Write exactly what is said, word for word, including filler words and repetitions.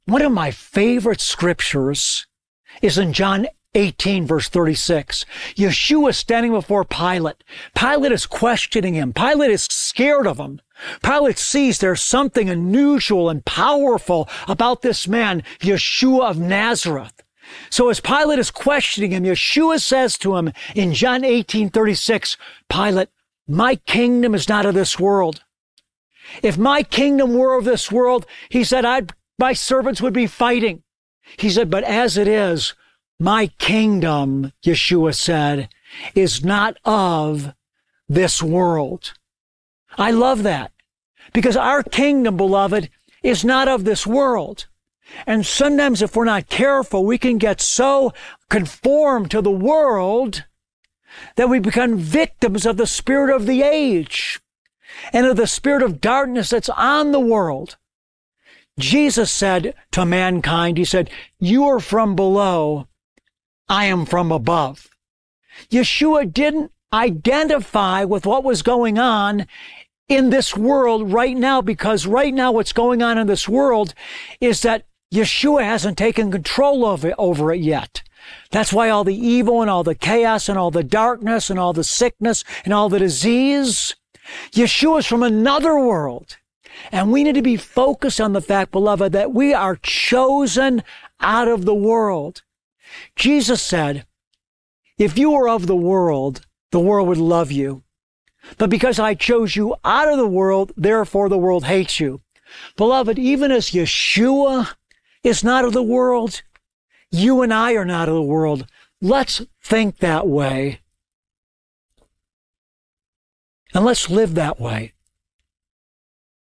One of my favorite scriptures is in John eighteen, verse thirty-six. Yeshua is standing before Pilate. Pilate is questioning him. Pilate is scared of him. Pilate sees there's something unusual and powerful about this man, Yeshua of Nazareth. So as Pilate is questioning him, Yeshua says to him in John eighteen, thirty-six, Pilate, my kingdom is not of this world. If my kingdom were of this world, he said, I'd, my servants would be fighting. He said, but as it is, my kingdom, Yeshua said, is not of this world. I love that because our kingdom, beloved, is not of this world. And sometimes if we're not careful, we can get so conformed to the world that we become victims of the spirit of the age and of the spirit of darkness that's on the world. Jesus said to mankind, he said, you are from below, I am from above. Yeshua didn't identify with what was going on in this world right now, because right now what's going on in this world is that Yeshua hasn't taken control of it, over it yet. That's why all the evil and all the chaos and all the darkness and all the sickness and all the disease, Yeshua's from another world. And we need to be focused on the fact, beloved, that we are chosen out of the world. Jesus said, if you were of the world, the world would love you. But because I chose you out of the world, therefore the world hates you. Beloved, even as Yeshua is not of the world, you and I are not of the world. Let's think that way. And let's live that way.